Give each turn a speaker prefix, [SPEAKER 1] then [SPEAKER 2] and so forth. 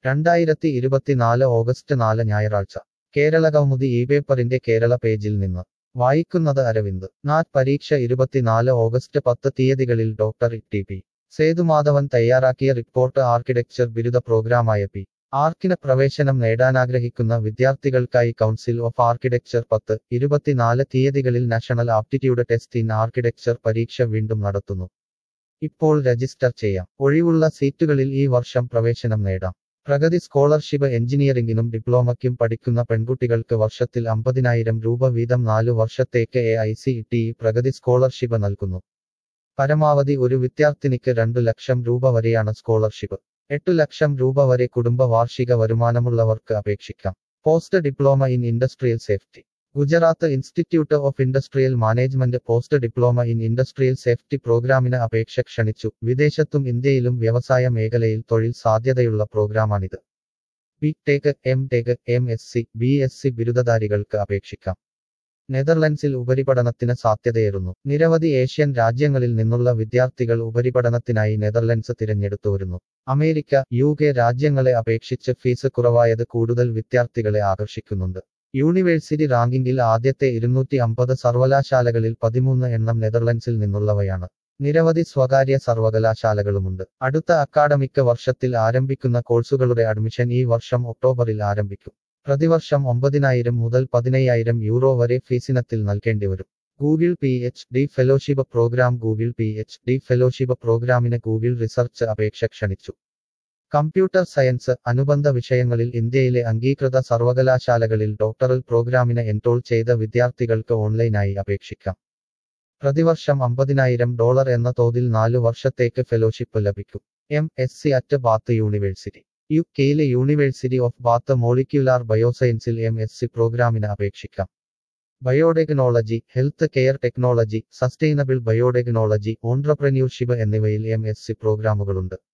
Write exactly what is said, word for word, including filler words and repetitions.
[SPEAKER 1] രണ്ടായിരത്തി ഇരുപത്തിനാല് ഓഗസ്റ്റ് നാല് ഞായറാഴ്ച കേരള കൗമുദി ഈ പേപ്പറിന്റെ കേരള പേജിൽ നിന്ന് വായിക്കുന്നത് അരവിന്ദ് നാറ്റ് പരീക്ഷ ഇരുപത്തിനാല് ഓഗസ്റ്റ് പത്ത് തീയതികളിൽ ഡോക്ടർ ടി പി സേതുമാധവൻ തയ്യാറാക്കിയ റിപ്പോർട്ട് ആർക്കിടെക്ചർ ബിരുദ പ്രോഗ്രാമായ പി ആർക്കിന് പ്രവേശനം നേടാനാഗ്രഹിക്കുന്ന വിദ്യാർത്ഥികൾക്കായി കൗൺസിൽ ഓഫ് ആർക്കിടെക്ചർ പത്ത് ഇരുപത്തിനാല് തീയതികളിൽ national aptitude test in architecture പരീക്ഷ വീണ്ടും നടത്തുന്നു. ഇപ്പോൾ രജിസ്റ്റർ ചെയ്യാം. ഒഴിവുള്ള സീറ്റുകളിൽ ഈ വർഷം പ്രവേശനം നേടാം. പ്രഗതി സ്കോളർഷിപ്പ് എഞ്ചിനീയറിംഗിനും ഡിപ്ലോമയ്ക്കും പഠിക്കുന്ന പെൺകുട്ടികൾക്ക് വർഷത്തിൽ അമ്പതിനായിരം രൂപ വീതം നാലു വർഷത്തേക്ക് A I C T E Pragati scholarship നൽകുന്നു. പരമാവധി ഒരു വിദ്യാർത്ഥിനിക്ക് രണ്ടു ലക്ഷം രൂപ വരെയാണ് സ്കോളർഷിപ്പ്. എട്ടു ലക്ഷം രൂപ വരെ കുടുംബ വാർഷിക വരുമാനമുള്ളവർക്ക് അപേക്ഷിക്കാം. Post diploma in industrial safety. Gujarat institute of industrial management post diploma in industrial safety പ്രോഗ്രാമിന് അപേക്ഷ ക്ഷണിച്ചു. വിദേശത്തും ഇന്ത്യയിലും വ്യവസായ മേഖലയിൽ തൊഴിൽ സാധ്യതയുള്ള പ്രോഗ്രാമാണിത്. B tech, M tech, M S C, B S C ബിരുദധാരികൾക്ക് അപേക്ഷിക്കാം. നെതർലൻഡ്സിൽ ഉപരിപഠനത്തിന് സാധ്യതയേറുന്നു. നിരവധി ഏഷ്യൻ രാജ്യങ്ങളിൽ നിന്നുള്ള വിദ്യാർത്ഥികൾ ഉപരിപഠനത്തിനായി നെതർലൻഡ്സ് തിരഞ്ഞെടുത്തുവരുന്നു. അമേരിക്ക, യു കെ രാജ്യങ്ങളെ അപേക്ഷിച്ച് ഫീസ് കുറവായത് കൂടുതൽ വിദ്യാർത്ഥികളെ ആകർഷിക്കുന്നുണ്ട്. യൂണിവേഴ്സിറ്റി റാങ്കിങ്ങിൽ ആദ്യത്തെ ഇരുന്നൂറ്റി അമ്പത് സർവകലാശാലകളിൽ പതിമൂന്ന് എണ്ണം നെതർലൻഡ്സിൽ നിന്നുള്ളവയാണ്. നിരവധി സ്വകാര്യ സർവകലാശാലകളുമുണ്ട്. അടുത്ത അക്കാഡമിക് വർഷത്തിൽ ആരംഭിക്കുന്ന കോഴ്സുകളുടെ അഡ്മിഷൻ ഈ വർഷം ഒക്ടോബറിൽ ആരംഭിക്കും. പ്രതിവർഷം ഒമ്പതിനായിരം മുതൽ പതിനയ്യായിരം യൂറോ വരെ ഫീസിനത്തിൽ നൽകേണ്ടിവരും. Google P H D fellowship programme. Google P H D fellowship പ്രോഗ്രാമിന് ഗൂഗിൾ റിസർച്ച് അപേക്ഷ ക്ഷണിച്ചു. കമ്പ്യൂട്ടർ സയൻസ്, അനുബന്ധ വിഷയങ്ങളിൽ ഇന്ത്യയിലെ അംഗീകൃത സർവകലാശാലകളിൽ ഡോക്ടറൽ പ്രോഗ്രാമിന് എൻറോൾ ചെയ്ത വിദ്യാർത്ഥികൾക്ക് ഓൺലൈനായി അപേക്ഷിക്കാം. പ്രതിവർഷം അമ്പതിനായിരം ഡോളർ എന്ന തോതിൽ നാലു വർഷത്തേക്ക് ഫെലോഷിപ്പ് ലഭിക്കും. M S C at Bath university. U കെയിലെ യൂണിവേഴ്സിറ്റി ഓഫ് ബാത്ത് മോളിക്യുലാർ ബയോസയൻസിൽ എം എസ് സി പ്രോഗ്രാമിന് അപേക്ഷിക്കാം. Biotechnology, health care technology, sustainable biotechnology, entrepreneurship എന്നിവയിൽ എം എസ് സി പ്രോഗ്രാമുകളുണ്ട്.